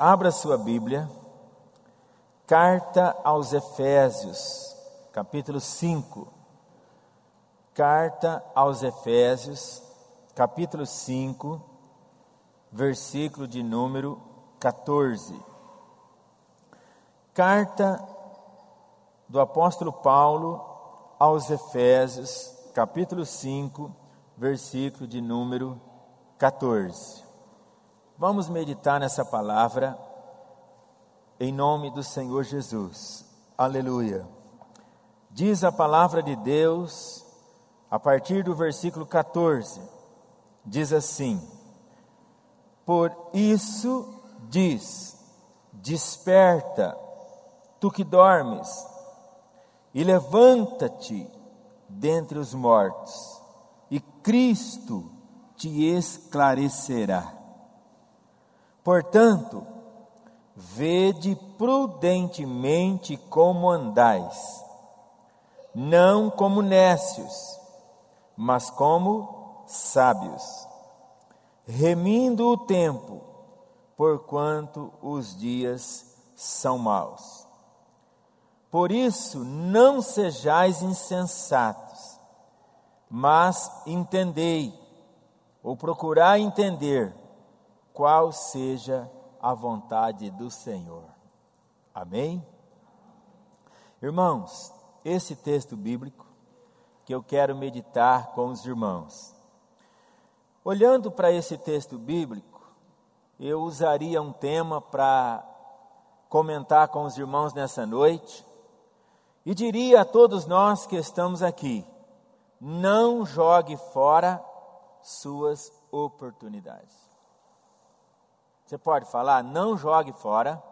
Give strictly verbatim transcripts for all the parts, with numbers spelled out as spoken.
abra sua Bíblia, Carta aos Efésios, capítulo cinco. Carta aos Efésios, capítulo cinco, versículo de número quatorze. Carta do apóstolo Paulo aos Efésios, capítulo cinco, versículo de número quatorze. Vamos meditar nessa palavra em nome do Senhor Jesus. Aleluia. Diz a palavra de Deus, a partir do versículo quatorze, diz assim: Por isso diz, desperta, tu que dormes, e levanta-te dentre os mortos, e Cristo te esclarecerá. Portanto, vede prudentemente como andais, não como nécios, mas como sábios, remindo o tempo, porquanto os dias são maus. Por isso, não sejais insensatos, mas entendei, ou procurai entender, qual seja a vontade do Senhor. Amém? Irmãos, esse texto bíblico que eu quero meditar com os irmãos. Olhando para esse texto bíblico, eu usaria um tema para comentar com os irmãos nessa noite, e diria a todos nós que estamos aqui: não jogue fora suas oportunidades. Você pode falar, não jogue fora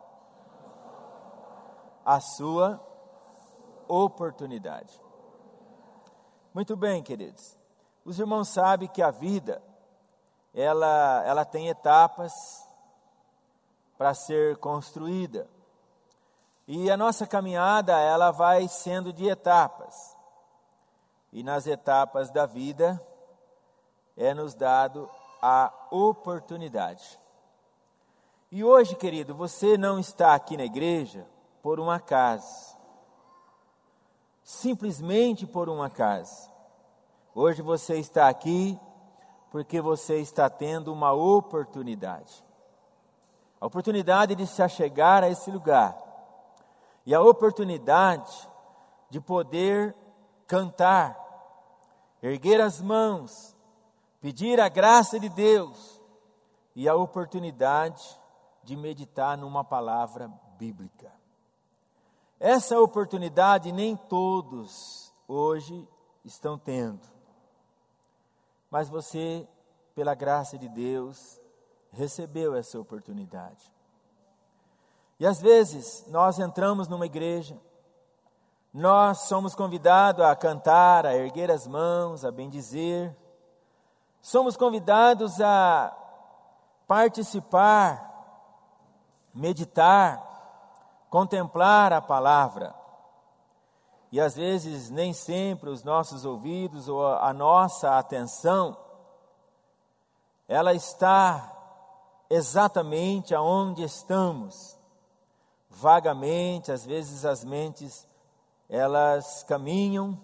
a sua oportunidade. Muito bem, queridos. Os irmãos sabem que a vida, ela, ela tem etapas para ser construída. E a nossa caminhada, ela vai sendo de etapas. E nas etapas da vida, é nos dado a oportunidade. E hoje, querido, você não está aqui na igreja por um acaso. Simplesmente por um acaso. Hoje você está aqui porque você está tendo uma oportunidade. A oportunidade de se achegar a esse lugar. E a oportunidade de poder cantar, erguer as mãos, pedir a graça de Deus. E a oportunidade de meditar numa palavra bíblica. Essa oportunidade nem todos hoje estão tendo. Mas você, pela graça de Deus, recebeu essa oportunidade. E às vezes nós entramos numa igreja, nós somos convidados a cantar, a erguer as mãos, a bendizer. Somos convidados a participar, meditar, contemplar a palavra. E às vezes nem sempre os nossos ouvidos ou a nossa atenção, ela está exatamente aonde estamos. Vagamente, às vezes as mentes, elas caminham,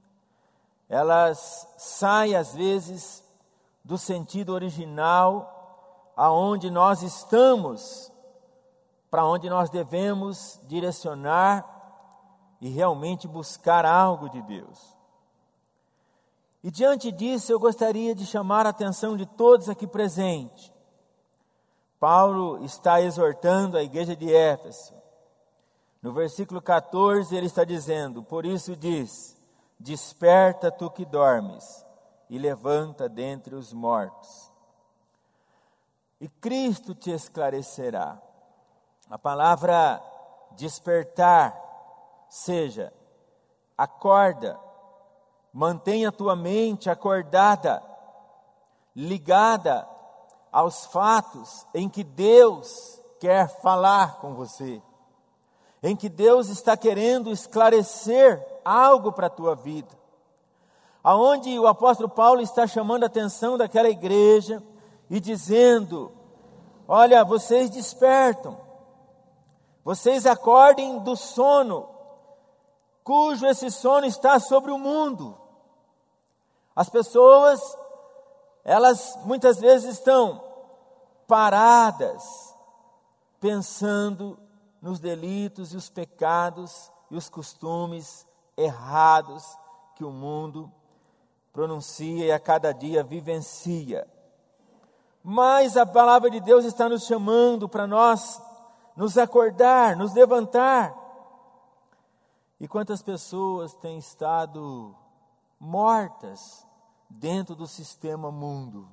elas saem às vezes do sentido original, aonde nós estamos, para onde nós devemos direcionar e realmente buscar algo de Deus. E diante disso eu gostaria de chamar a atenção de todos aqui presentes. Paulo está exortando a igreja de Éfeso. No versículo quatorze ele está dizendo: por isso diz, desperta tu que dormes, e levanta dentre os mortos, e Cristo te esclarecerá. A palavra despertar, seja, acorda, mantenha a tua mente acordada, ligada aos fatos em que Deus quer falar com você, em que Deus está querendo esclarecer algo para a tua vida. Aonde o apóstolo Paulo está chamando a atenção daquela igreja e dizendo: olha, vocês despertam, vocês acordem do sono, cujo esse sono está sobre o mundo. As pessoas, elas muitas vezes estão paradas, pensando nos delitos e os pecados e os costumes errados que o mundo pronuncia e a cada dia vivencia. Mas a palavra de Deus está nos chamando para nós nos acordar, nos levantar. E quantas pessoas têm estado mortas dentro do sistema mundo?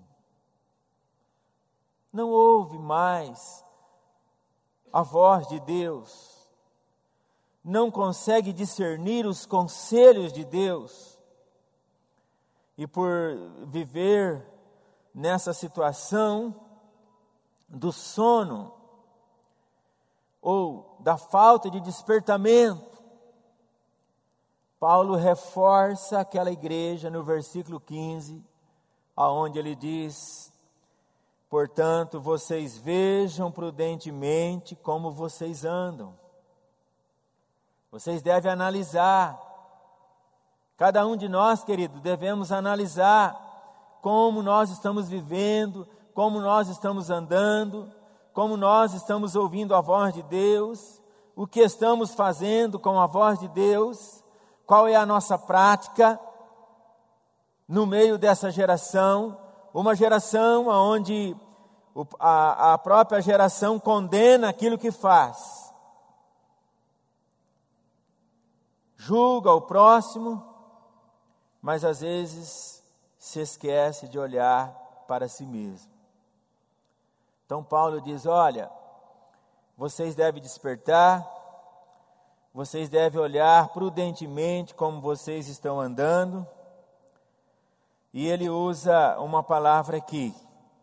Não ouve mais a voz de Deus, não consegue discernir os conselhos de Deus, e por viver nessa situação do sono, ou da falta de despertamento, Paulo reforça aquela igreja no versículo quinze, aonde ele diz: portanto, vocês vejam prudentemente como vocês andam. Vocês devem analisar. Cada um de nós, querido, devemos analisar como nós estamos vivendo, como nós estamos andando, como nós estamos ouvindo a voz de Deus, o que estamos fazendo com a voz de Deus, qual é a nossa prática no meio dessa geração, uma geração onde a, a própria geração condena aquilo que faz, julga o próximo, mas às vezes se esquece de olhar para si mesmo. Então Paulo diz: olha, vocês devem despertar, vocês devem olhar prudentemente como vocês estão andando. E ele usa uma palavra aqui: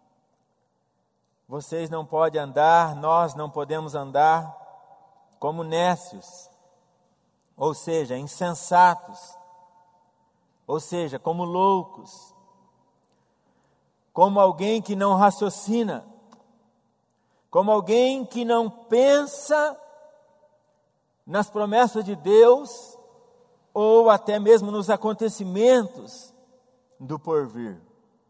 vocês não podem andar, nós não podemos andar como nécios, ou seja, insensatos, ou seja, como loucos, como alguém que não raciocina, como alguém que não pensa nas promessas de Deus, ou até mesmo nos acontecimentos do porvir.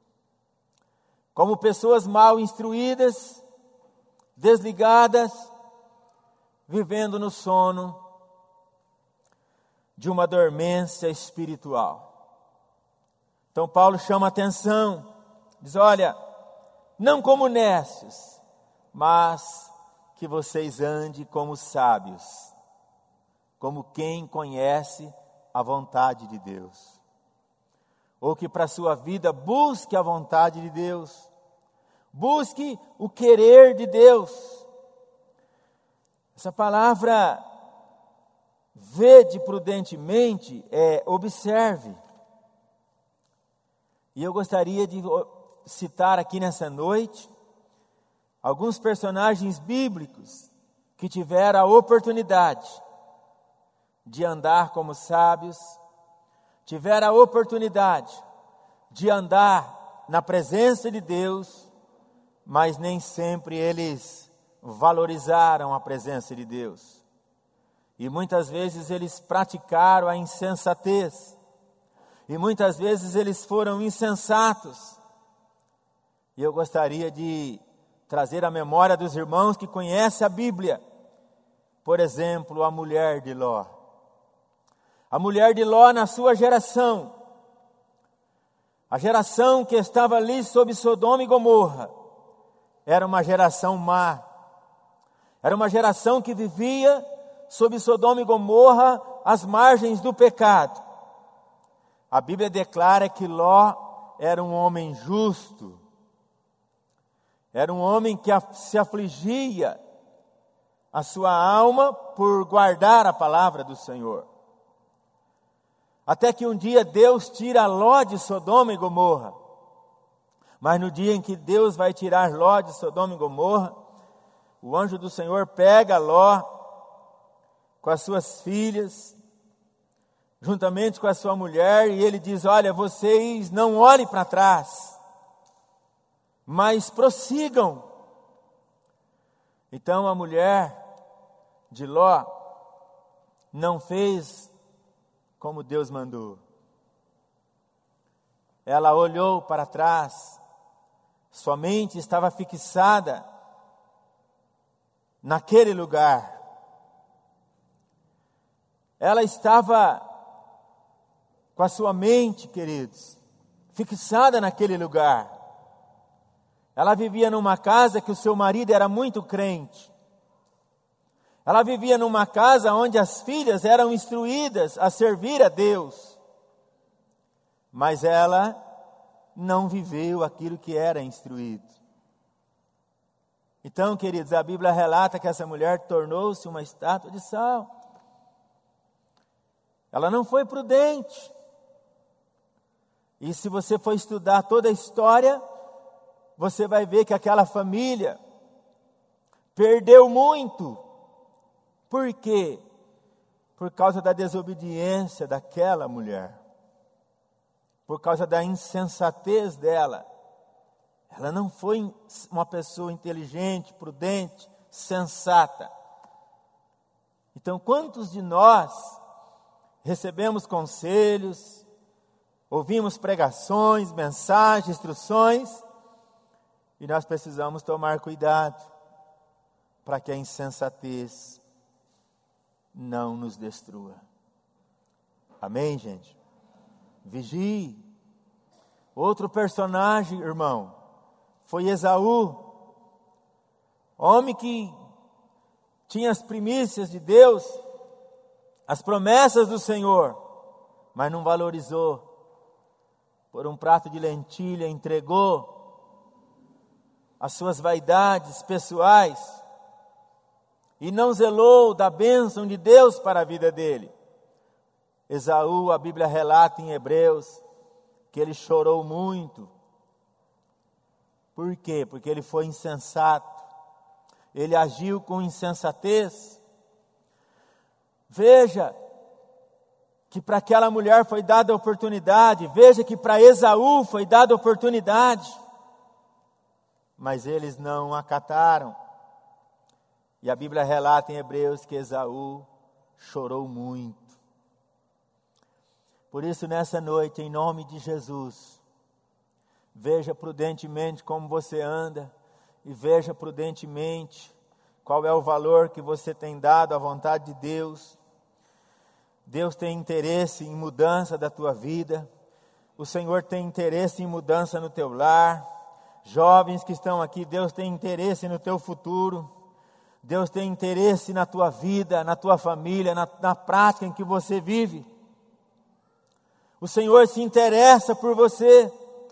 Como pessoas mal instruídas, desligadas, vivendo no sono de uma dormência espiritual. Então Paulo chama a atenção, diz: olha, não como nécios, mas que vocês andem como sábios, como quem conhece a vontade de Deus, ou que para a sua vida busque a vontade de Deus, busque o querer de Deus. Essa palavra vede prudentemente é observe. E eu gostaria de citar aqui nessa noite alguns personagens bíblicos que tiveram a oportunidade de andar como sábios, tiveram a oportunidade de andar na presença de Deus, mas nem sempre eles valorizaram a presença de Deus. E muitas vezes eles praticaram a insensatez. E muitas vezes eles foram insensatos. E eu gostaria de trazer à memória dos irmãos que conhecem a Bíblia, por exemplo, a mulher de Ló. A mulher de Ló na sua geração, a geração que estava ali sob Sodoma e Gomorra, era uma geração má, era uma geração que vivia sob Sodoma e Gomorra às margens do pecado. A Bíblia declara que Ló era um homem justo, era um homem que se afligia a sua alma por guardar a palavra do Senhor. Até que um dia Deus tira Ló de Sodoma e Gomorra. Mas no dia em que Deus vai tirar Ló de Sodoma e Gomorra, o anjo do Senhor pega Ló com as suas filhas, juntamente com a sua mulher, e ele diz: olha, vocês não olhem para trás, mas prossigam Então a mulher de Ló não fez como Deus mandou. Ela olhou para trás, sua mente estava fixada naquele lugar. Ela estava com a sua mente, queridos, fixada naquele lugar. Ela vivia numa casa que o seu marido era muito crente. Ela vivia numa casa onde as filhas eram instruídas a servir a Deus. Mas ela não viveu aquilo que era instruído. Então, queridos, a Bíblia relata que essa mulher tornou-se uma estátua de sal. Ela não foi prudente. E se você for estudar toda a história, você vai ver que aquela família perdeu muito. Por quê? Por causa da desobediência daquela mulher. Por causa da insensatez dela. Ela não foi uma pessoa inteligente, prudente, sensata. Então, quantos de nós recebemos conselhos, ouvimos pregações, mensagens, instruções, e nós precisamos tomar cuidado para que a insensatez não nos destrua. Amém, gente? Vigie. Outro personagem, irmão, foi Esaú, homem que tinha as primícias de Deus, as promessas do Senhor, mas não valorizou. Por um prato de lentilha entregou as suas vaidades pessoais e não zelou da bênção de Deus para a vida dele. Esaú, a Bíblia relata em Hebreus, que ele chorou muito. Por quê? Porque ele foi insensato. Ele agiu com insensatez. Veja que para aquela mulher foi dada a oportunidade. Veja que para Esaú foi dada a oportunidade. Mas eles não acataram. E a Bíblia relata em Hebreus que Esaú chorou muito. Por isso, nessa noite, em nome de Jesus, veja prudentemente como você anda e veja prudentemente qual é o valor que você tem dado à vontade de Deus. Deus tem interesse em mudança da tua vida. O Senhor tem interesse em mudança no teu lar. Jovens que estão aqui, Deus tem interesse no teu futuro. Deus tem interesse na tua vida, na tua família, na, na prática em que você vive. O Senhor se interessa por você.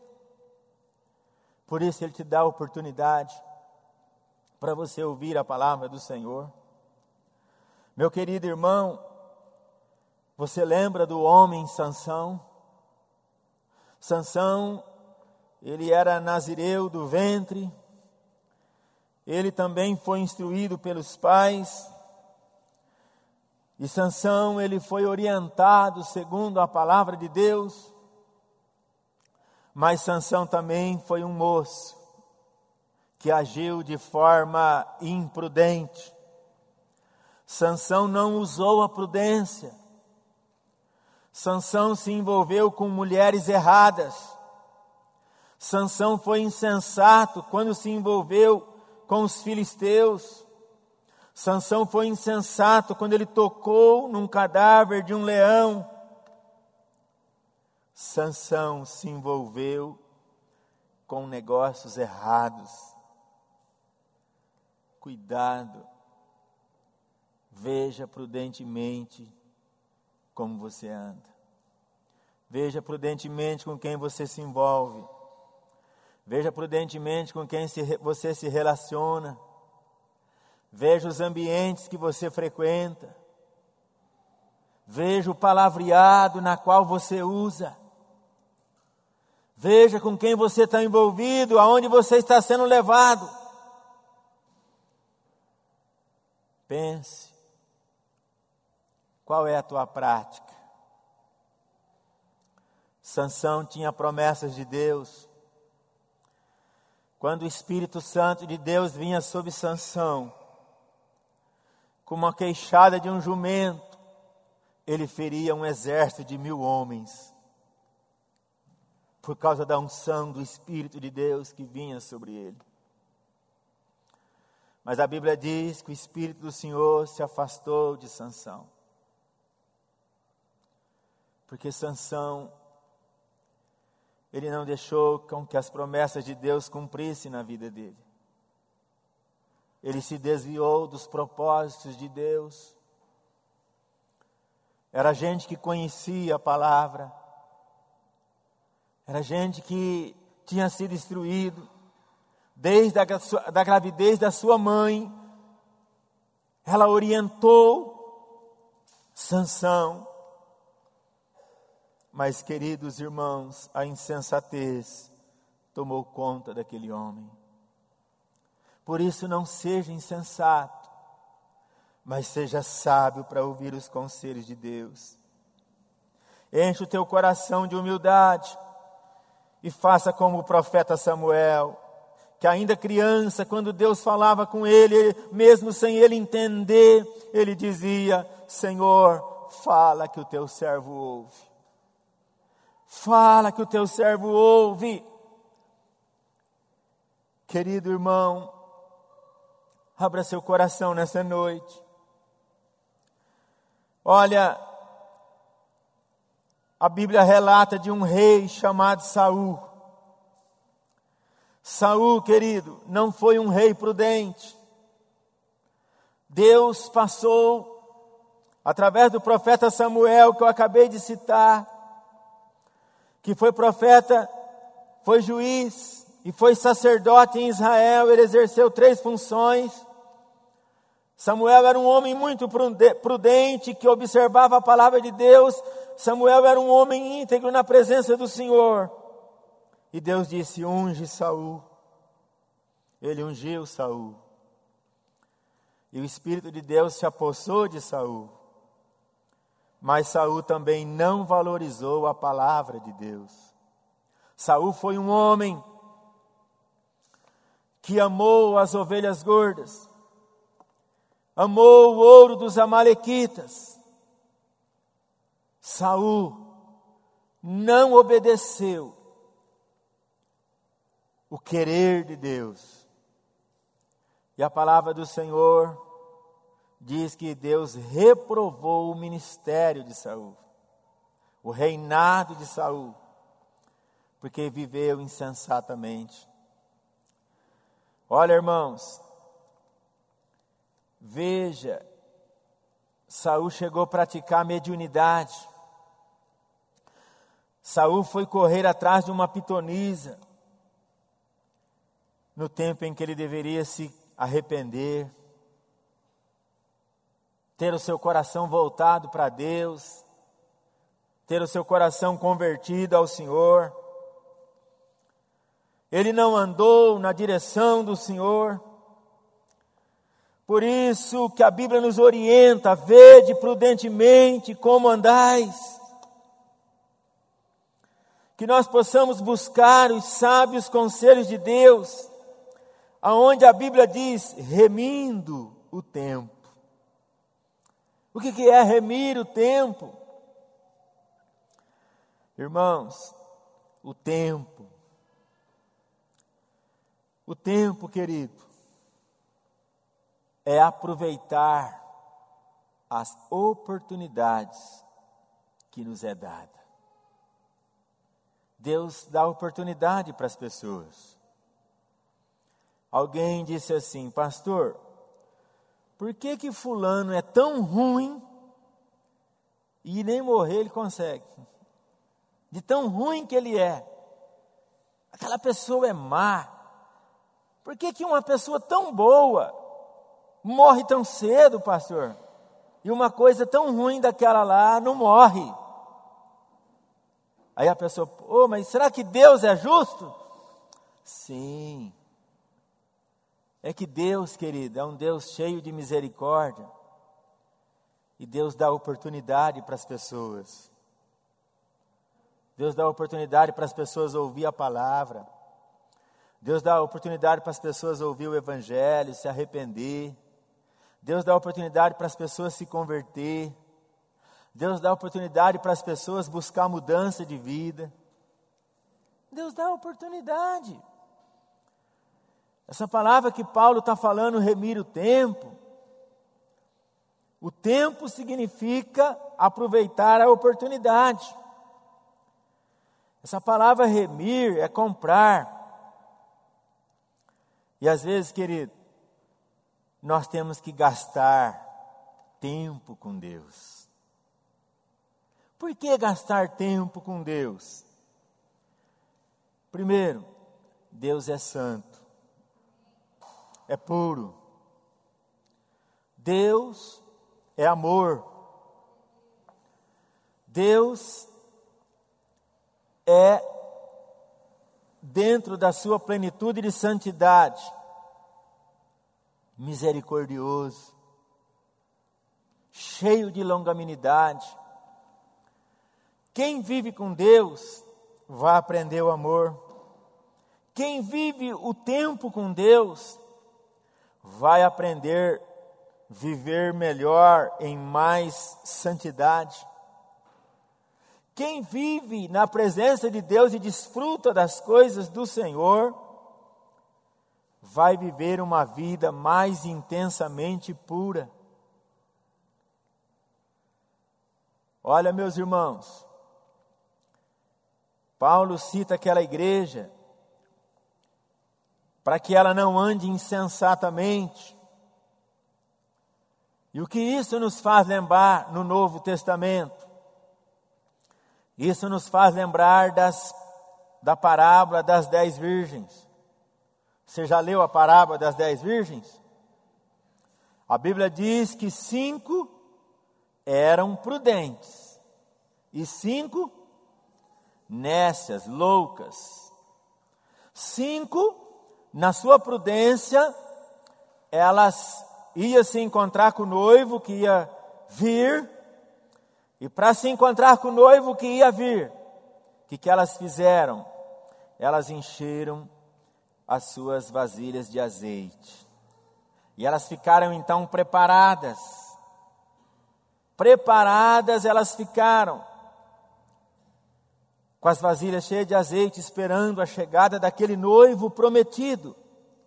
Por isso Ele te dá a oportunidade para você ouvir a palavra do Senhor. Meu querido irmão, você lembra do homem Sansão? Sansão, ele era nazireu do ventre. Ele também foi instruído pelos pais. E Sansão, ele foi orientado segundo a palavra de Deus. Mas Sansão também foi um moço que agiu de forma imprudente. Sansão não usou a prudência. Sansão se envolveu com mulheres erradas. Sansão foi insensato quando se envolveu com os filisteus. Sansão foi insensato quando ele tocou num cadáver de um leão. Sansão se envolveu com negócios errados. Cuidado. Veja prudentemente como você anda. Veja prudentemente com quem você se envolve. Veja prudentemente com quem se, você se relaciona. Veja os ambientes que você frequenta. Veja o palavreado na qual você usa. Veja com quem você está envolvido, aonde você está sendo levado. Pense. Qual é a tua prática? Sansão tinha promessas de Deus. Quando o Espírito Santo de Deus vinha sobre Sansão, como a queixada de um jumento, ele feria um exército de mil homens, por causa da unção do Espírito de Deus que vinha sobre ele. Mas a Bíblia diz que o Espírito do Senhor se afastou de Sansão, porque Sansão, ele não deixou com que as promessas de Deus cumprissem na vida dele. Ele se desviou dos propósitos de Deus. Era gente que conhecia a palavra. Era gente que tinha sido instruído desde a da gravidez da sua mãe. Ela orientou Sansão. Mas, queridos irmãos, a insensatez tomou conta daquele homem. Por isso, não seja insensato, mas seja sábio para ouvir os conselhos de Deus. Enche o teu coração de humildade e faça como o profeta Samuel, que ainda criança, quando Deus falava com ele, mesmo sem ele entender, ele dizia: Senhor, fala que o teu servo ouve. Fala que o teu servo ouve. Querido irmão, abra seu coração nessa noite. Olha, a Bíblia relata de um rei chamado Saul. Saul, querido, não foi um rei prudente. Deus passou, através do profeta Samuel, que eu acabei de citar, que foi profeta, foi juiz e foi sacerdote em Israel. Ele exerceu três funções. Samuel era um homem muito prudente, que observava a palavra de Deus. Samuel era um homem íntegro na presença do Senhor. E Deus disse: unge Saul. Ele ungiu Saul. E o Espírito de Deus se apossou de Saul. Mas Saul também não valorizou a palavra de Deus. Saul foi um homem que amou as ovelhas gordas, amou o ouro dos amalequitas. Saul não obedeceu o querer de Deus. E a palavra do Senhor diz que Deus reprovou o ministério de Saul, o reinado de Saul, porque viveu insensatamente. Olha, irmãos, veja, Saul chegou a praticar mediunidade. Saul foi correr atrás de uma pitonisa, no tempo em que ele deveria se arrepender, ter o seu coração voltado para Deus, ter o seu coração convertido ao Senhor. Ele não andou na direção do Senhor. Por isso que a Bíblia nos orienta: vede prudentemente como andais. Que nós possamos buscar os sábios conselhos de Deus, aonde a Bíblia diz: remindo o tempo. O que que é remir o tempo? Irmãos, o tempo, o tempo, querido, é aproveitar as oportunidades que nos é dada. Deus dá oportunidade para as pessoas. Alguém disse assim: pastor, por que que fulano é tão ruim e nem morrer ele consegue? De tão ruim que ele é. Aquela pessoa é má. Por que que uma pessoa tão boa morre tão cedo, pastor? E uma coisa tão ruim daquela lá não morre. Aí a pessoa: oh, mas será que Deus é justo? Sim. É que Deus, querido, é um Deus cheio de misericórdia. E Deus dá oportunidade para as pessoas. Deus dá oportunidade para as pessoas ouvir a palavra. Deus dá oportunidade para as pessoas ouvir o Evangelho, se arrepender. Deus dá oportunidade para as pessoas se converter. Deus dá oportunidade para as pessoas buscar mudança de vida. Deus dá oportunidade. Essa palavra que Paulo está falando, remir o tempo. O tempo significa aproveitar a oportunidade. Essa palavra remir é comprar. E às vezes, querido, nós temos que gastar tempo com Deus. Por que gastar tempo com Deus? Primeiro, Deus é santo, é puro. Deus é amor. Deus é, dentro da sua plenitude de santidade, misericordioso, cheio de longanimidade. Quem vive com Deus vai aprender o amor. Quem vive o tempo com Deus vai aprender a viver melhor em mais santidade. Quem vive na presença de Deus e desfruta das coisas do Senhor vai viver uma vida mais intensamente pura. Olha, meus irmãos, Paulo cita aquela igreja para que ela não ande insensatamente. E o que isso nos faz lembrar no Novo Testamento? Isso nos faz lembrar das, da parábola das dez virgens. Você já leu a parábola das dez virgens? A Bíblia diz que cinco eram prudentes e cinco nécias, loucas. Cinco, na sua prudência, elas iam se encontrar com o noivo que ia vir, e para se encontrar com o noivo que ia vir, o que, que elas fizeram? Elas encheram as suas vasilhas de azeite. E elas ficaram então preparadas. Preparadas elas ficaram, com as vasilhas cheias de azeite, esperando a chegada daquele noivo prometido.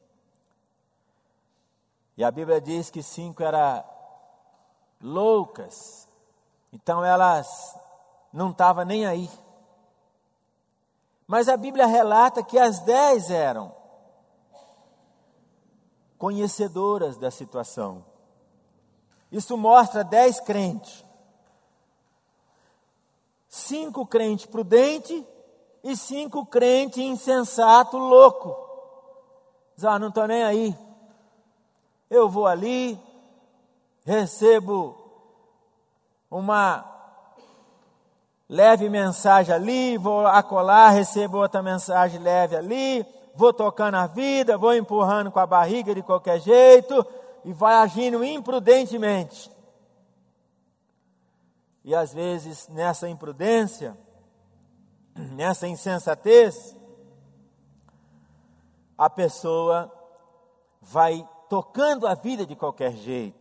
E a Bíblia diz que cinco eram loucas, então elas não estavam nem aí. Mas a Bíblia relata que as dez eram conhecedoras da situação. Isso mostra dez crentes. Cinco crentes prudentes e cinco crentes insensato, louco. Diz, ah, não estou nem aí. Eu vou ali, recebo uma leve mensagem ali, vou acolá, recebo outra mensagem leve ali, vou tocando a vida, vou empurrando com a barriga de qualquer jeito e vai agindo imprudentemente. E às vezes nessa imprudência, nessa insensatez, a pessoa vai tocando a vida de qualquer jeito.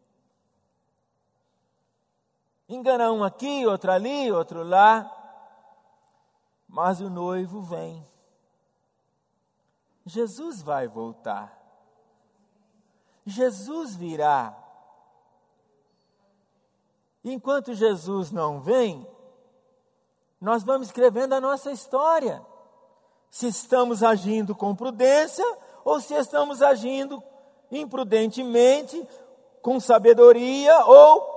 Engana um aqui, outro ali, outro lá, mas o noivo vem. Jesus vai voltar. Jesus virá. Enquanto Jesus não vem, nós vamos escrevendo a nossa história. Se estamos agindo com prudência ou se estamos agindo imprudentemente, com sabedoria ou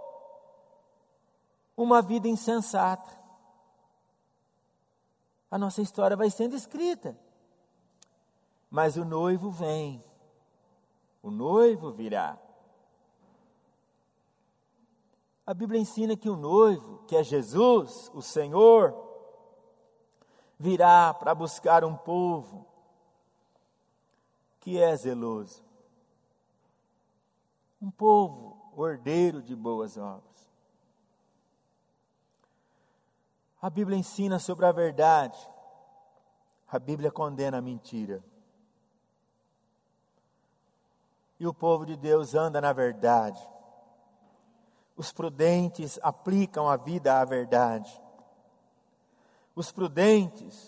uma vida insensata. A nossa história vai sendo escrita. Mas o noivo vem. O noivo virá. A Bíblia ensina que o noivo, que é Jesus, o Senhor, virá para buscar um povo que é zeloso. Um povo ordeiro de boas obras. A Bíblia ensina sobre a verdade. A Bíblia condena a mentira. E o povo de Deus anda na verdade. Os prudentes aplicam a vida à verdade. Os prudentes,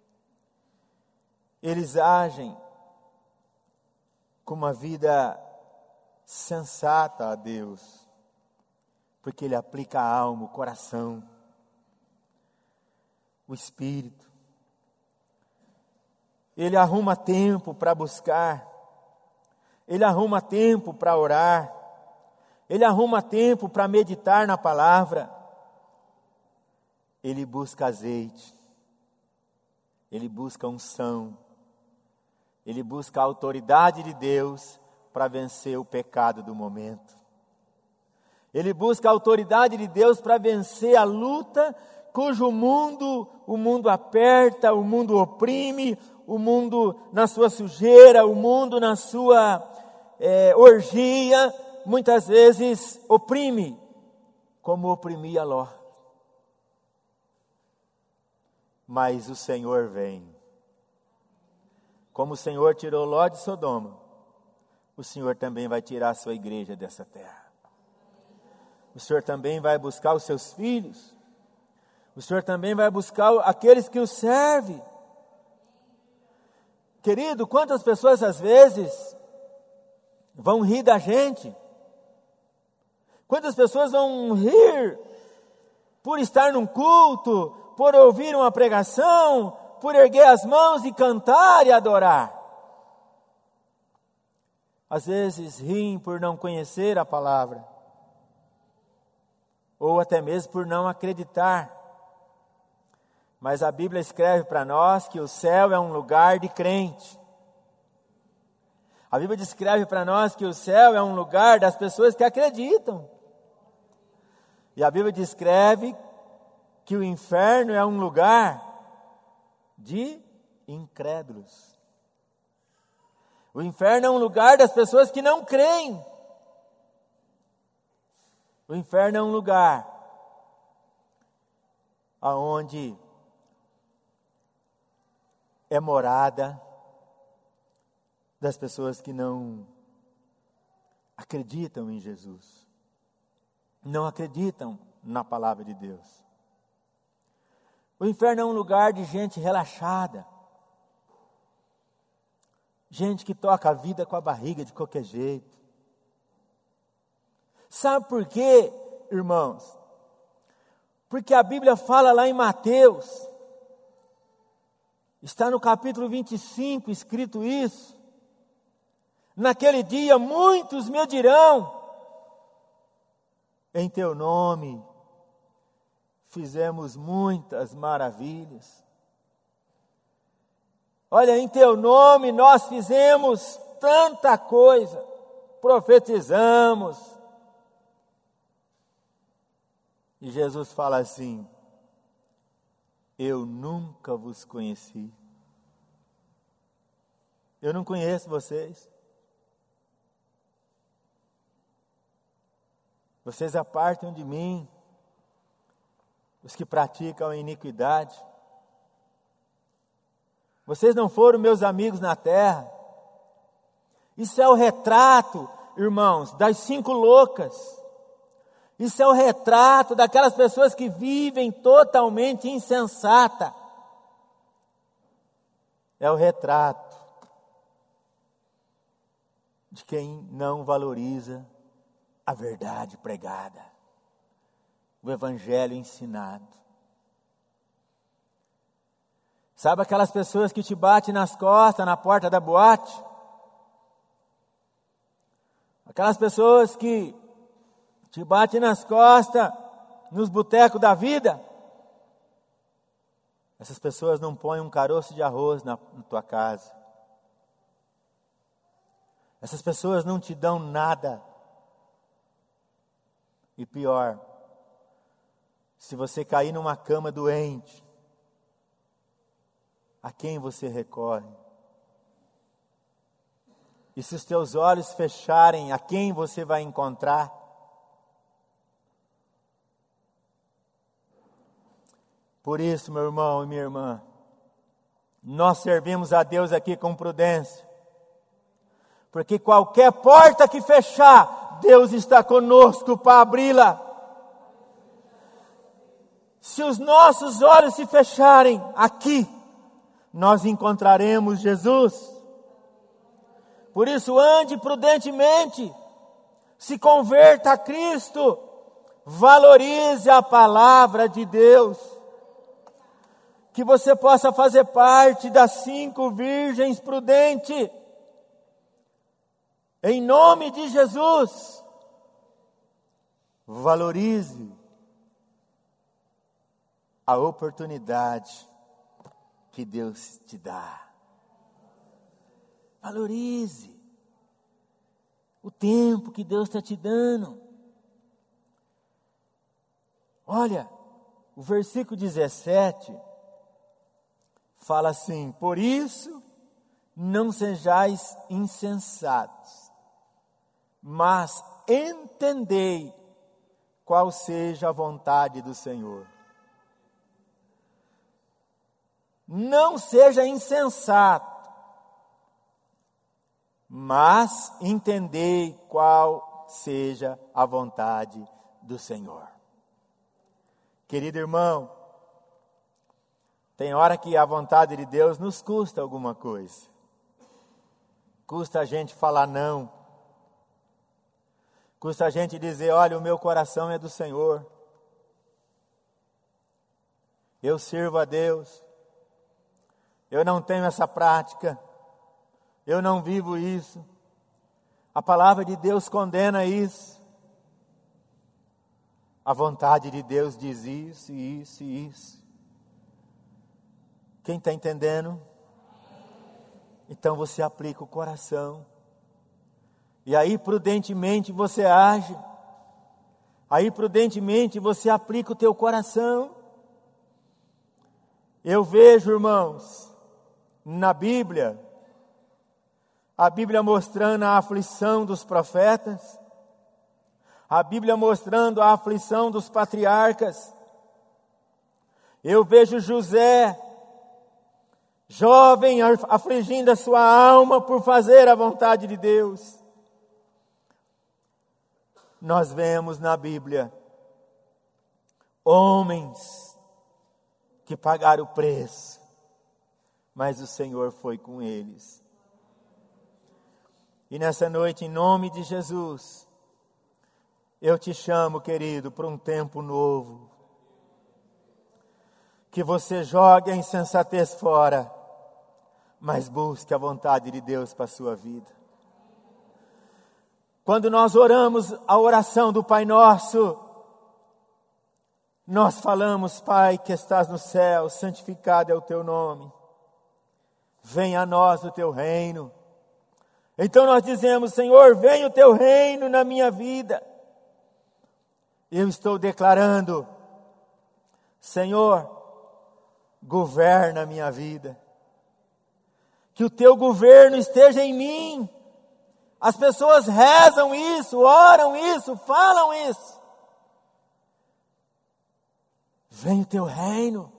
eles agem com uma vida sensata a Deus, porque Ele aplica a alma, o coração, o espírito. Ele arruma tempo para buscar, Ele arruma tempo para orar, Ele arruma tempo para meditar na palavra, Ele busca azeite, Ele busca unção, Ele busca a autoridade de Deus para vencer o pecado do momento. Ele busca a autoridade de Deus para vencer a luta cujo mundo, o mundo aperta, o mundo oprime, o mundo na sua sujeira, o mundo na sua é, orgia, muitas vezes oprime, como oprimia Ló. Mas o Senhor vem. Como o Senhor tirou Ló de Sodoma, o Senhor também vai tirar a sua igreja dessa terra. O Senhor também vai buscar os seus filhos. O Senhor também vai buscar aqueles que o servem. Querido, quantas pessoas às vezes vão rir da gente? Quantas pessoas vão rir por estar num culto, por ouvir uma pregação, por erguer as mãos e cantar e adorar? Às vezes riem por não conhecer a palavra, ou até mesmo por não acreditar. Mas a Bíblia escreve para nós que o céu é um lugar de crente. A Bíblia descreve para nós que o céu é um lugar das pessoas que acreditam. E a Bíblia descreve que o inferno é um lugar de incrédulos. O inferno é um lugar das pessoas que não creem. O inferno é um lugar aonde é morada das pessoas que não acreditam em Jesus, não acreditam na palavra de Deus. O inferno é um lugar de gente relaxada, gente que toca a vida com a barriga de qualquer jeito. Sabe por quê, irmãos? Porque a Bíblia fala lá em Mateus, está no capítulo vinte e cinco escrito isso: naquele dia muitos me dirão, em teu nome fizemos muitas maravilhas. Olha, em teu nome nós fizemos tanta coisa, profetizamos. E Jesus fala assim: eu nunca vos conheci. Eu não conheço vocês. Vocês apartam de mim, os que praticam a iniquidade. Vocês não foram meus amigos na terra. Isso é o retrato, irmãos, das cinco loucas. Isso é o retrato daquelas pessoas que vivem totalmente insensata. É o retrato de quem não valoriza a verdade pregada, o evangelho ensinado. Sabe aquelas pessoas que te batem nas costas na porta da boate? Aquelas pessoas que te bate nas costas, nos botecos da vida? Essas pessoas não põem um caroço de arroz na, na tua casa. Essas pessoas não te dão nada. E pior, se você cair numa cama doente, a quem você recorre? E se os teus olhos fecharem, a quem você vai encontrar? Por isso, meu irmão e minha irmã, nós servimos a Deus aqui com prudência, Porque qualquer porta que fechar, Deus está conosco para abri-la. Se os nossos olhos se fecharem aqui, nós encontraremos Jesus. Por isso, ande prudentemente, se converta a Cristo, valorize a palavra de Deus. Que você possa fazer parte das cinco virgens prudentes. Em nome de Jesus, valorize a oportunidade que Deus te dá. Valorize o tempo que Deus está te dando. Olha, o versículo dezessete fala assim: por isso não sejais insensatos, mas entendei qual seja a vontade do Senhor. Não seja insensato, mas entendei qual seja a vontade do Senhor. Querido irmão, tem hora que a vontade de Deus nos custa alguma coisa. Custa a gente falar não. Custa a gente dizer: olha, o meu coração é do Senhor. Eu sirvo a Deus. Eu não tenho essa prática. Eu não vivo isso. A palavra de Deus condena isso. A vontade de Deus diz isso, isso e isso. Quem está entendendo? Então você aplica o coração. E aí prudentemente você age. Aí prudentemente você aplica o teu coração. Eu vejo, irmãos, na Bíblia, a Bíblia mostrando a aflição dos profetas, a Bíblia mostrando a aflição dos patriarcas. Eu vejo José, jovem, afligindo a sua alma por fazer a vontade de Deus. Nós vemos na Bíblia homens que pagaram o preço, mas o Senhor foi com eles. E nessa noite, em nome de Jesus, eu te chamo, querido, para um tempo novo. Que você jogue a insensatez fora, mas busque a vontade de Deus para a sua vida. Quando nós oramos a oração do Pai Nosso, nós falamos: Pai que estás no céu, santificado é o teu nome. Venha a nós o teu reino. Então nós dizemos: Senhor, venha o teu reino na minha vida. Eu estou declarando: Senhor, governa a minha vida. Que o teu governo esteja em mim. As pessoas rezam isso, oram isso, falam isso. Venha o teu reino.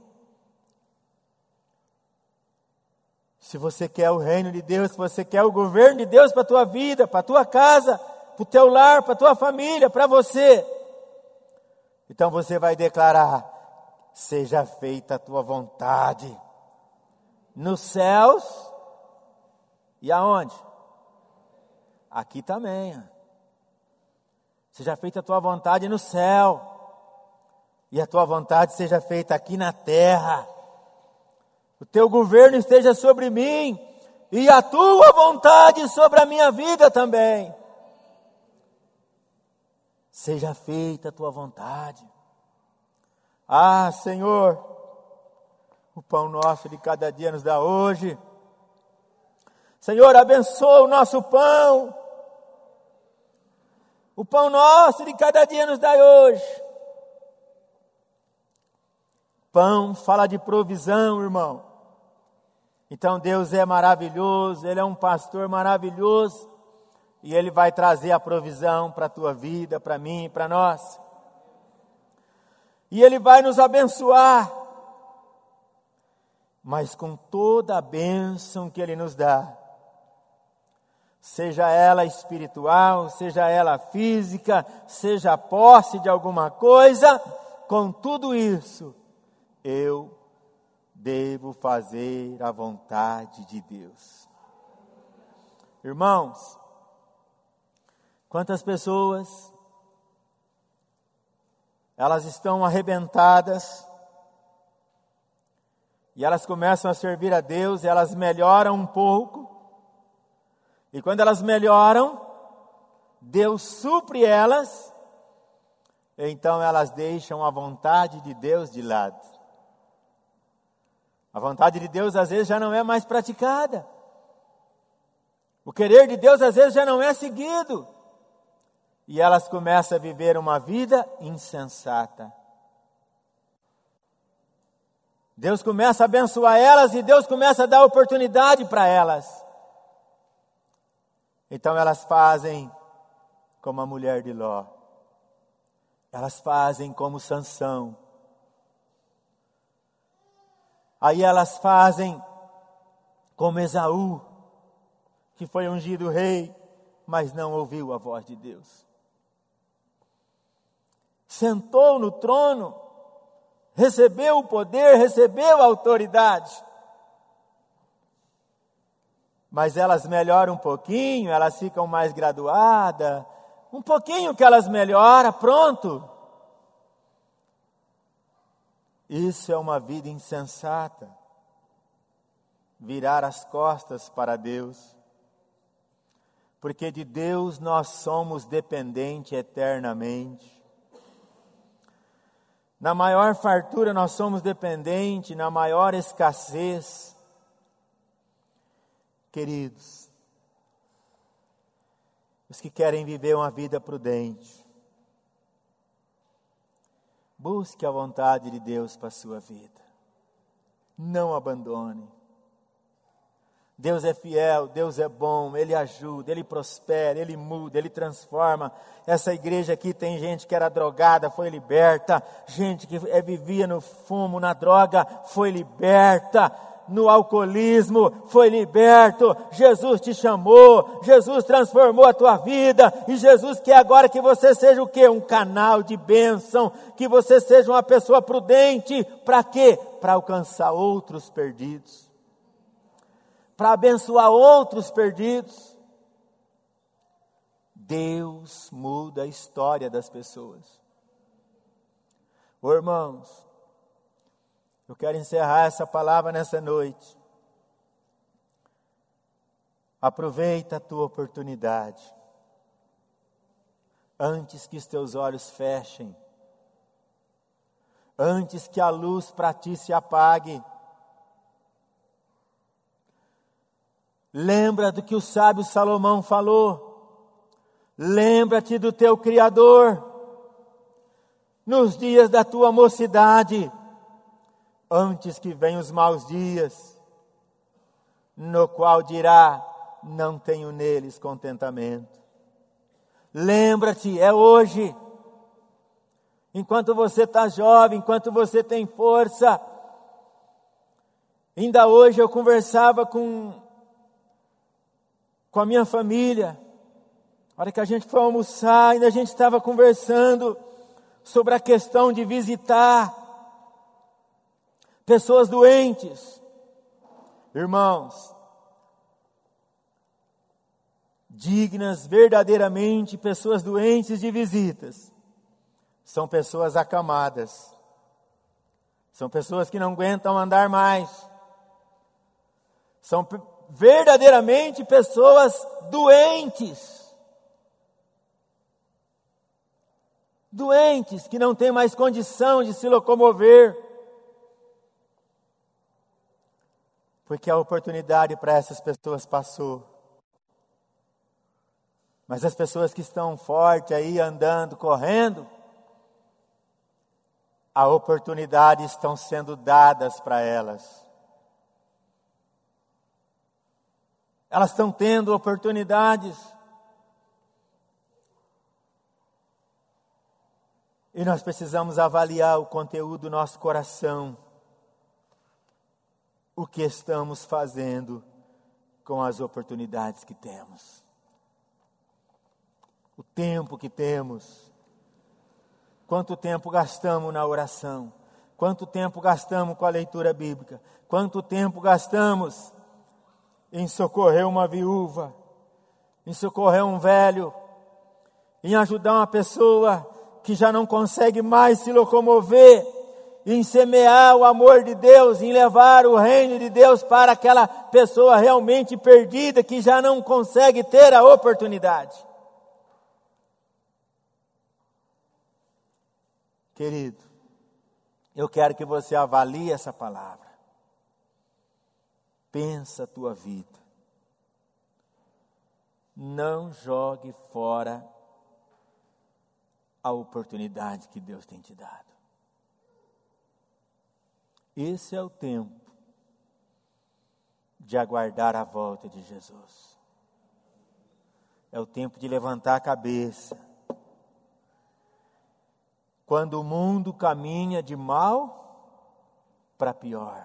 Se você quer o reino de Deus, se você quer o governo de Deus para a tua vida, para a tua casa, para o teu lar, para a tua família, para você, então você vai declarar: seja feita a tua vontade, nos céus e aonde? Aqui também. Seja feita a tua vontade no céu, e a tua vontade seja feita aqui na terra. O teu governo esteja sobre mim, e a tua vontade sobre a minha vida também. Seja feita a tua vontade. Ah, Senhor, o pão nosso de cada dia nos dá hoje. Senhor, abençoa o nosso pão. O pão nosso de cada dia nos dá hoje. Pão fala de provisão, irmão. Então Deus é maravilhoso, Ele é um pastor maravilhoso, e Ele vai trazer a provisão para a tua vida, para mim, para nós. E Ele vai nos abençoar, mas com toda a bênção que Ele nos dá, seja ela espiritual, seja ela física, seja a posse de alguma coisa, com tudo isso, eu devo fazer a vontade de Deus. Irmãos, quantas pessoas, elas estão arrebentadas, e elas começam a servir a Deus, e elas melhoram um pouco, e quando elas melhoram, Deus supre elas, então elas deixam a vontade de Deus de lado. A vontade de Deus às vezes já não é mais praticada. O querer de Deus às vezes já não é seguido. E elas começam a viver uma vida insensata. Deus começa a abençoar elas e Deus começa a dar oportunidade para elas. Então elas fazem como a mulher de Ló. Elas fazem como Sansão. Aí elas fazem como Esaú, que foi ungido rei, mas não ouviu a voz de Deus. Sentou no trono, recebeu o poder, recebeu a autoridade. Mas elas melhoram um pouquinho, elas ficam mais graduadas, um pouquinho que elas melhoram, pronto. Isso é uma vida insensata. Virar as costas para Deus. Porque de Deus nós somos dependentes eternamente. Na maior fartura nós somos dependentes, na maior escassez. Queridos, os que querem viver uma vida prudente, busque a vontade de Deus para a sua vida. Não abandone. Deus é fiel, Deus é bom, Ele ajuda, Ele prospera, Ele muda, Ele transforma. Essa igreja aqui tem gente que era drogada, foi liberta. Gente que vivia no fumo, na droga, foi liberta. No alcoolismo, foi liberto. Jesus te chamou, Jesus transformou a tua vida. E Jesus quer agora que você seja o quê? Um canal de bênção. Que você seja uma pessoa prudente. Para quê? Para alcançar outros perdidos. Para abençoar outros perdidos. Deus muda a história das pessoas. Ô irmãos, eu quero encerrar essa palavra nessa noite. Aproveita a tua oportunidade. Antes que os teus olhos fechem. Antes que a luz para ti se apague. Lembra do que o sábio Salomão falou. Lembra-te do teu Criador. Nos dias da tua mocidade. Antes que venham os maus dias. No qual dirá, não tenho neles contentamento. Lembra-te, é hoje. Enquanto você está jovem, enquanto você tem força. Ainda hoje eu conversava com... com a minha família, a hora que a gente foi almoçar, ainda a gente estava conversando sobre a questão de visitar pessoas doentes. Irmãos, dignas verdadeiramente, pessoas doentes de visitas, são pessoas acamadas, são pessoas que não aguentam andar mais, são verdadeiramente pessoas doentes. Doentes, que não têm mais condição de se locomover. Porque a oportunidade para essas pessoas passou. Mas as pessoas que estão fortes aí, andando, correndo, a oportunidade estão sendo dadas para elas. Elas estão tendo oportunidades. E nós precisamos avaliar o conteúdo do nosso coração. O que estamos fazendo com as oportunidades que temos. o tempo que temos. Quanto tempo gastamos na oração? Quanto tempo gastamos com a leitura bíblica? Quanto tempo gastamos em socorrer uma viúva, em socorrer um velho, em ajudar uma pessoa que já não consegue mais se locomover, em semear o amor de Deus, em levar o reino de Deus para aquela pessoa realmente perdida, que já não consegue ter a oportunidade. Querido, eu quero que você avalie essa palavra. Pensa a tua vida. Não jogue fora a oportunidade que Deus tem te dado. Esse é o tempo de aguardar a volta de Jesus. É o tempo de levantar a cabeça. Quando o mundo caminha de mal para pior.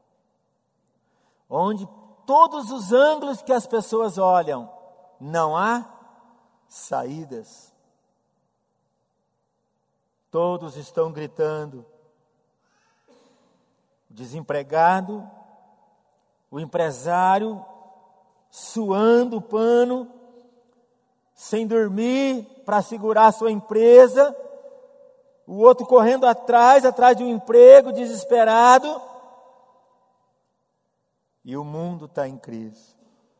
Onde todos os ângulos que as pessoas olham, não há saídas. Todos estão gritando. O desempregado, o empresário, suando o pano, sem dormir para segurar a sua empresa, o outro correndo atrás, atrás de um emprego, desesperado, e o mundo está em crise.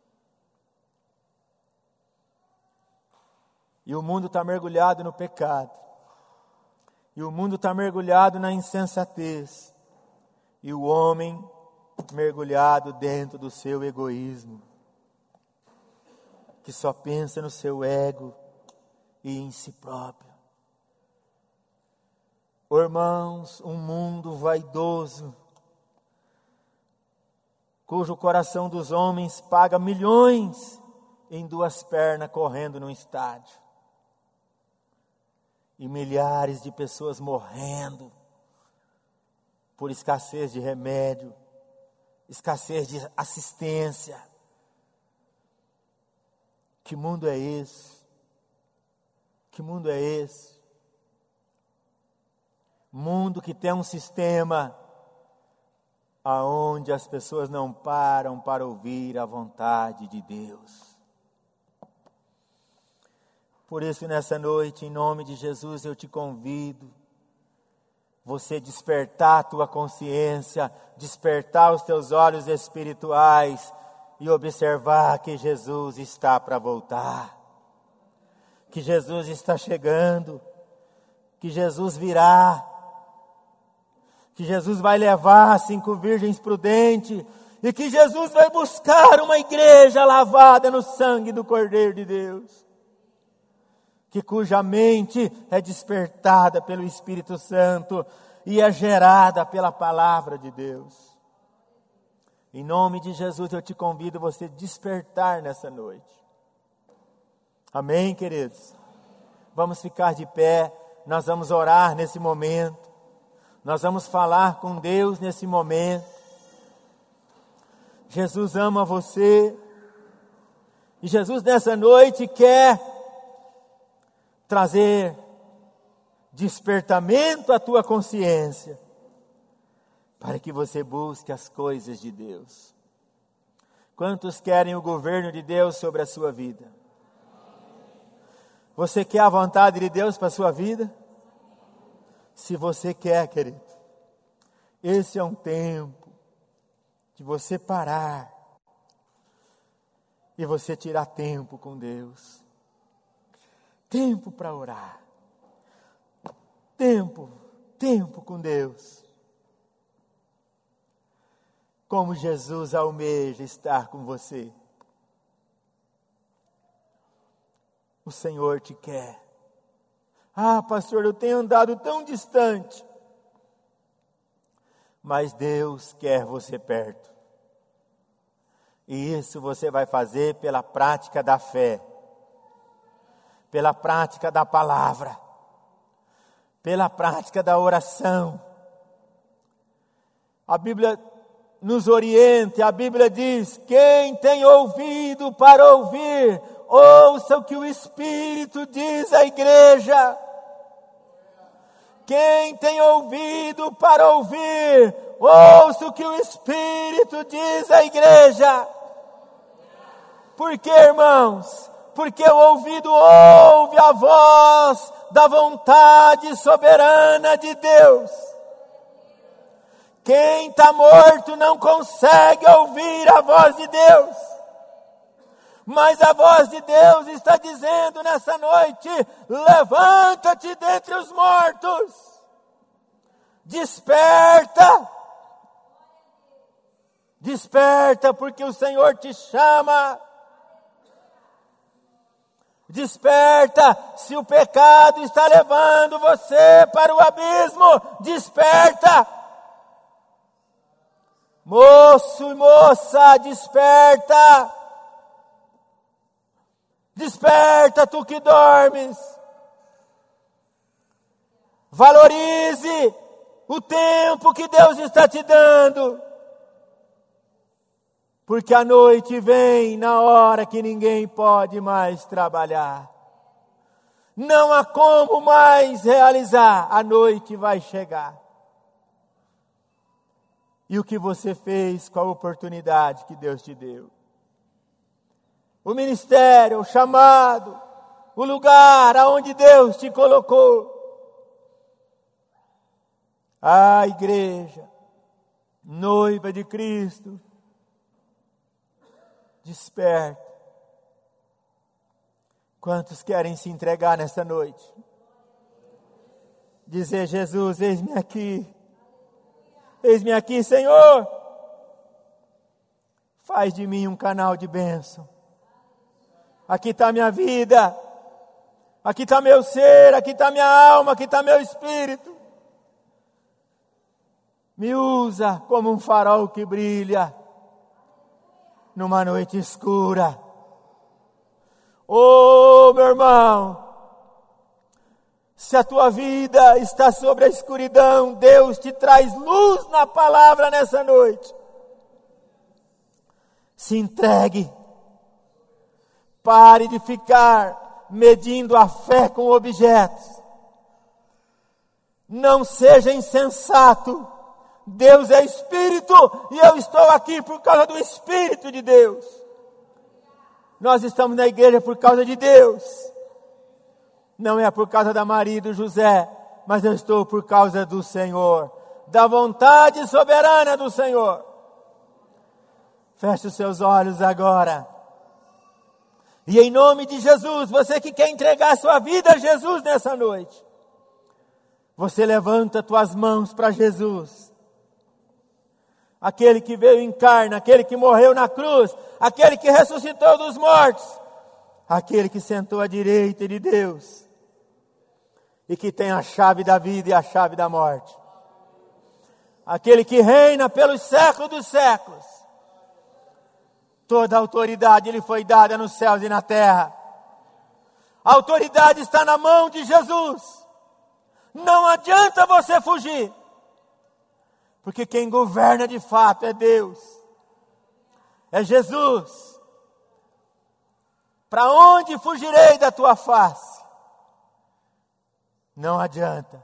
E o mundo está mergulhado no pecado, e o mundo está mergulhado na insensatez, e o homem mergulhado dentro do seu egoísmo, que só pensa no seu ego e em si próprio. Oh, irmãos, um mundo vaidoso, cujo coração dos homens paga milhões em duas pernas correndo num estádio. E milhares de pessoas morrendo por escassez de remédio, escassez de assistência. Que mundo é esse? Que mundo é esse? Mundo que tem um sistema aonde as pessoas não param para ouvir a vontade de Deus. Por isso, nessa noite, em nome de Jesus, eu te convido, você despertar a tua consciência, despertar os teus olhos espirituais e observar que Jesus está para voltar, que Jesus está chegando, que Jesus virá, que Jesus vai levar cinco virgens prudentes e que Jesus vai buscar uma igreja lavada no sangue do Cordeiro de Deus, que cuja mente é despertada pelo Espírito Santo e é gerada pela palavra de Deus. Em nome de Jesus eu te convido a você despertar nessa noite. Amém, queridos? Vamos ficar de pé, nós vamos orar nesse momento. Nós vamos falar com Deus nesse momento. Jesus ama você. E Jesus nessa noite quer trazer despertamento à tua consciência, para que você busque as coisas de Deus. Quantos querem o governo de Deus sobre a sua vida? Você quer a vontade de Deus para a sua vida? Se você quer, querido, esse é um tempo de você parar e você tirar tempo com Deus. Tempo para orar. Tempo, tempo com Deus. Como Jesus almeja estar com você. O Senhor te quer. Ah, pastor, eu tenho andado tão distante. Mas Deus quer você perto. E isso você vai fazer pela prática da fé. Pela prática da palavra. Pela prática da oração. A Bíblia nos orienta, a Bíblia diz: quem tem ouvido para ouvir ouça o que o Espírito diz à igreja. Quem tem ouvido para ouvir, ouça o que o Espírito diz à igreja. Por quê, irmãos? Porque o ouvido ouve a voz da vontade soberana de Deus. Quem está morto não consegue ouvir a voz de Deus. Mas a voz de Deus está dizendo nessa noite: levanta-te dentre os mortos. Desperta. Desperta, porque o Senhor te chama. Desperta, se o pecado está levando você para o abismo, desperta. Moço e moça, desperta. Desperta, tu que dormes. Valorize o tempo que Deus está te dando. Porque a noite vem na hora que ninguém pode mais trabalhar. Não há como mais realizar. A noite vai chegar. E o que você fez com a oportunidade que Deus te deu? O ministério, o chamado, o lugar aonde Deus te colocou. Ah, igreja, noiva de Cristo, desperta. Quantos querem se entregar nesta noite? Dizer: Jesus, eis-me aqui. Eis-me aqui, Senhor. Faz de mim um canal de bênção. Aqui está minha vida. Aqui está meu ser. Aqui está minha alma. Aqui está meu espírito. Me usa como um farol que brilha numa noite escura. Oh, meu irmão, se a tua vida está sobre a escuridão, Deus te traz luz na palavra nessa noite. Se entregue. Pare de ficar medindo a fé com objetos. Não seja insensato. Deus é Espírito e eu estou aqui por causa do Espírito de Deus. Nós estamos na igreja por causa de Deus. Não é por causa da Maria e do José, mas eu estou por causa do Senhor, da vontade soberana do Senhor. Feche os seus olhos agora. E em nome de Jesus, você que quer entregar sua vida a Jesus nessa noite, você levanta tuas mãos para Jesus. Aquele que veio em carne, aquele que morreu na cruz, aquele que ressuscitou dos mortos, aquele que sentou à direita de Deus e que tem a chave da vida e a chave da morte. Aquele que reina pelos séculos dos séculos. Toda a autoridade lhe foi dada nos céus e na terra. A autoridade está na mão de Jesus. Não adianta você fugir. Porque quem governa de fato é Deus. É Jesus. Para onde fugirei da tua face? Não adianta.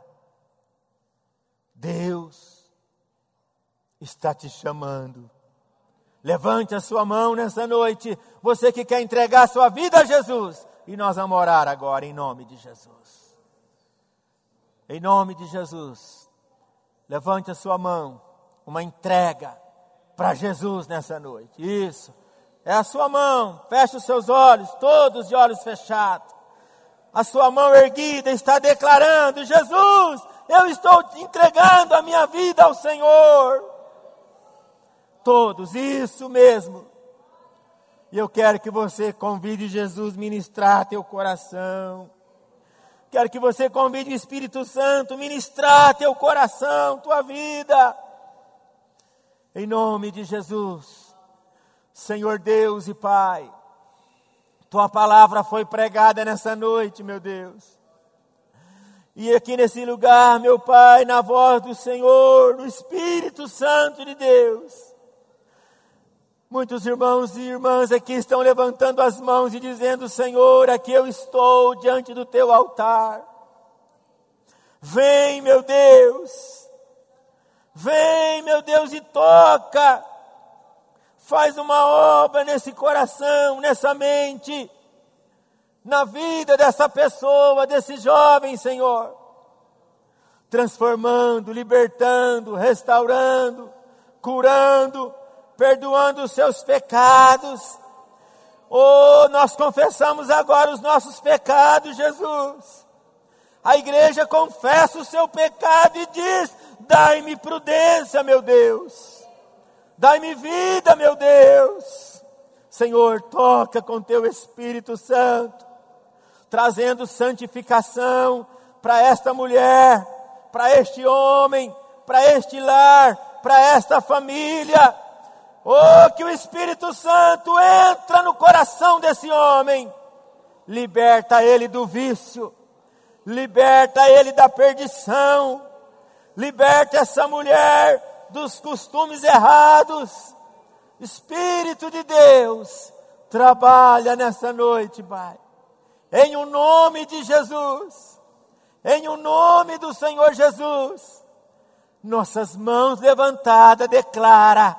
Deus está te chamando. Levante a sua mão nessa noite. Você que quer entregar sua vida a Jesus. E nós vamos orar agora em nome de Jesus. Em nome de Jesus. Levante a sua mão, uma entrega para Jesus nessa noite. Isso, é a sua mão. Feche os seus olhos, todos de olhos fechados. A sua mão erguida está declarando: Jesus, eu estou entregando a minha vida ao Senhor. Todos, isso mesmo. E eu quero que você convide Jesus a ministrar teu coração. Quero que você convide o Espírito Santo a ministrar teu coração, tua vida. Em nome de Jesus. Senhor Deus e Pai, tua palavra foi pregada nessa noite, meu Deus. E aqui nesse lugar, meu Pai, na voz do Senhor, no Espírito Santo de Deus, Muitos irmãos e irmãs aqui estão levantando as mãos e dizendo: Senhor, aqui eu estou diante do teu altar. Vem, meu Deus. Vem, meu Deus, e toca. Faz uma obra nesse coração, nessa mente, na vida dessa pessoa, desse jovem, Senhor. Transformando, libertando, restaurando, curando, perdoando os seus pecados. Oh, nós confessamos agora os nossos pecados, Jesus. A igreja confessa o seu pecado e diz: dai-me prudência, meu Deus. Dai-me vida, meu Deus. Senhor, toca com teu Espírito Santo, trazendo santificação para esta mulher, para este homem, para este lar, para esta família. Oh, que o Espírito Santo entra no coração desse homem, liberta ele do vício, liberta ele da perdição, liberta essa mulher dos costumes errados. Espírito de Deus, trabalha nessa noite, Pai, em o nome de Jesus, em o nome do Senhor Jesus. Nossas mãos levantadas declara: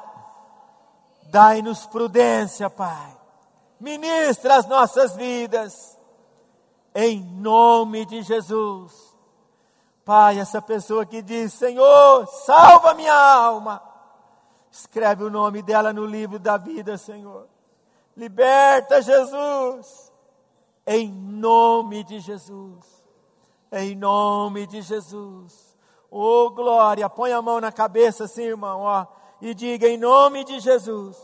dai-nos prudência, Pai, ministra as nossas vidas, em nome de Jesus. Pai, essa pessoa que diz: Senhor, salva minha alma, escreve o nome dela no livro da vida, Senhor. Liberta, Jesus, em nome de Jesus, em nome de Jesus. Oh, glória, põe a mão na cabeça assim, irmão, ó, e diga: em nome de Jesus,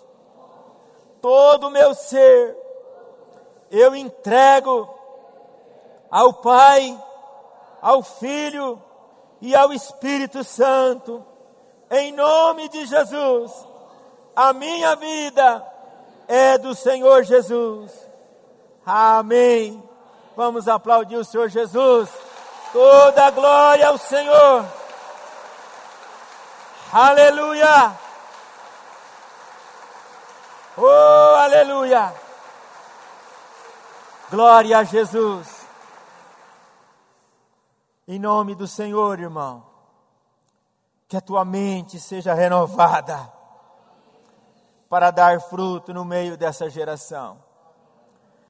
todo o meu ser, eu entrego ao Pai, ao Filho e ao Espírito Santo, em nome de Jesus. A minha vida é do Senhor Jesus. Amém. Vamos aplaudir o Senhor Jesus. Toda a glória ao Senhor. Aleluia. Oh, aleluia. Glória a Jesus. Em nome do Senhor, irmão, que a tua mente seja renovada para dar fruto no meio dessa geração.